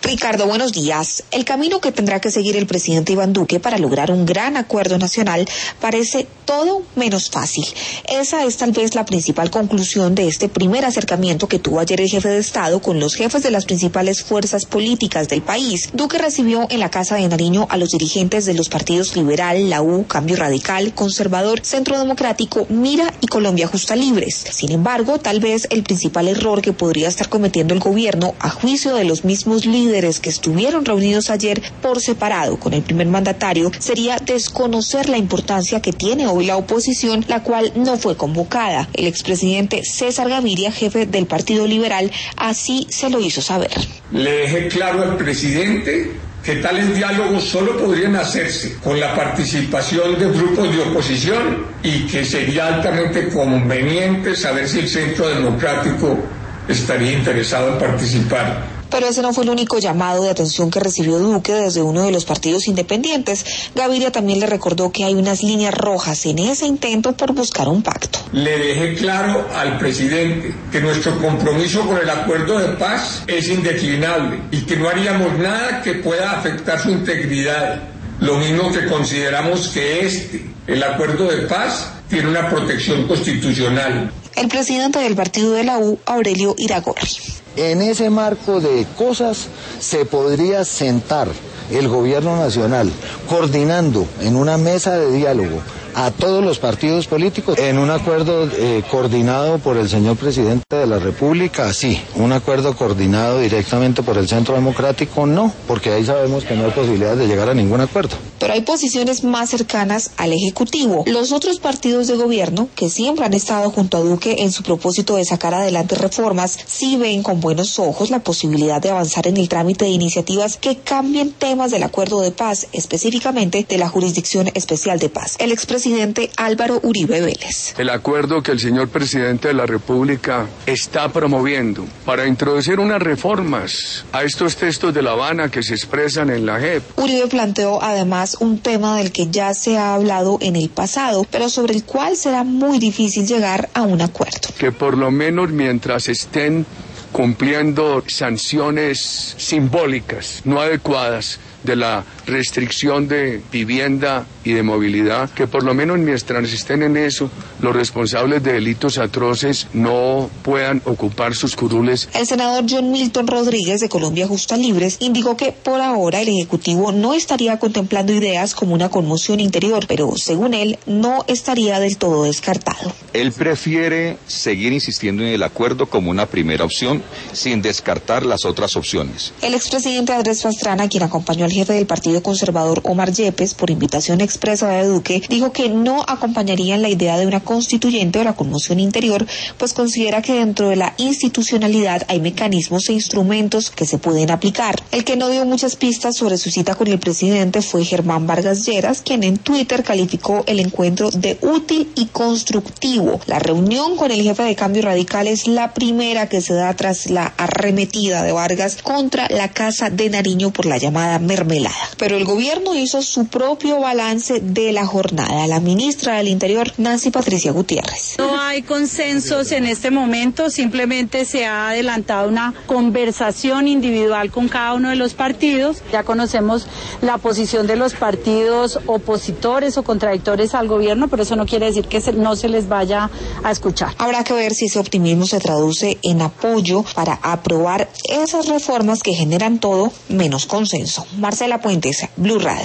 Ricardo, buenos días. El camino que tendrá que seguir el presidente Iván Duque para lograr un gran acuerdo nacional parece todo menos fácil. Esa es tal vez la principal conclusión de este primer acercamiento que tuvo ayer el jefe de Estado con los jefes de las principales fuerzas políticas del país. Duque recibió en la Casa de Nariño a los dirigentes de los partidos Liberal, la U, Cambio Radical, Conservador, Centro Democrático, Mira y Colombia Justa Libres. Sin embargo, tal vez el principal error que podría estar cometiendo el gobierno, a juicio de los mismos líderes que estuvieron reunidos ayer por separado con el primer mandatario, sería desconocer la importancia que tiene hoy la oposición, la cual no fue convocada. El expresidente César Gaviria, jefe del Partido Liberal, así se lo hizo saber. Le dejé claro al presidente que tales diálogos solo podrían hacerse con la participación de grupos de oposición y que sería altamente conveniente saber si el Centro Democrático estaría interesado en participar. Pero ese no fue el único llamado de atención que recibió Duque desde uno de los partidos independientes. Gaviria también le recordó que hay unas líneas rojas en ese intento por buscar un pacto. Le dejé claro al presidente que nuestro compromiso con el acuerdo de paz es indeclinable y que no haríamos nada que pueda afectar su integridad. Lo mismo que consideramos que el acuerdo de paz, tiene una protección constitucional. El presidente del partido de la U, Aurelio Iragorri. En ese marco de cosas se podría sentar el gobierno nacional coordinando en una mesa de diálogo a todos los partidos políticos en un acuerdo coordinado por el señor presidente de la República, sí. Un acuerdo coordinado directamente por el Centro Democrático, no, porque ahí sabemos que no hay posibilidad de llegar a ningún acuerdo. Pero hay posiciones más cercanas al Ejecutivo. Los otros partidos de gobierno, que siempre han estado junto a Duque en su propósito de sacar adelante reformas, sí ven con buenos ojos la posibilidad de avanzar en el trámite de iniciativas que cambien temas del acuerdo de paz, específicamente de la Jurisdicción Especial de Paz. El expresidente Álvaro Uribe Vélez. El acuerdo que el señor presidente de la República está promoviendo para introducir unas reformas a estos textos de La Habana que se expresan en la JEP. Uribe planteó además un tema del que ya se ha hablado en el pasado, pero sobre el cual será muy difícil llegar a un acuerdo. Que por lo menos mientras estén cumpliendo sanciones simbólicas, no adecuadas, de la restricción de vivienda y de movilidad, que por lo menos mientras estén en eso, los responsables de delitos atroces no puedan ocupar sus curules. El senador John Milton Rodríguez de Colombia Justa Libres indicó que por ahora el Ejecutivo no estaría contemplando ideas como una conmoción interior, pero según él no estaría del todo descartado. Él prefiere seguir insistiendo en el acuerdo como una primera opción, sin descartar las otras opciones. El expresidente Andrés Pastrana, quien acompañó al jefe del Partido Conservador Omar Yepes por invitación expresa de Duque, dijo que no acompañarían la idea de una constituyente o la conmoción interior, pues considera que dentro de la institucionalidad hay mecanismos e instrumentos que se pueden aplicar. El que no dio muchas pistas sobre su cita con el presidente fue Germán Vargas Lleras, quien en Twitter calificó el encuentro de útil y constructivo. La reunión con el jefe de Cambio Radical es la primera que se da tras la arremetida de Vargas contra la Casa de Nariño por la llamada mermelada. Pero el gobierno hizo su propio balance de la jornada. La ministra del Interior, Nancy Patricia Gutiérrez. No hay consensos en este momento, simplemente se ha adelantado una conversación individual con cada uno de los partidos. Ya conocemos la posición de los partidos opositores o contradictores al gobierno, pero eso no quiere decir que no se les vaya a escuchar. Habrá que ver si ese optimismo se traduce en apoyo para aprobar esas reformas que generan todo menos consenso. Marcela Puentes, Blue Radio.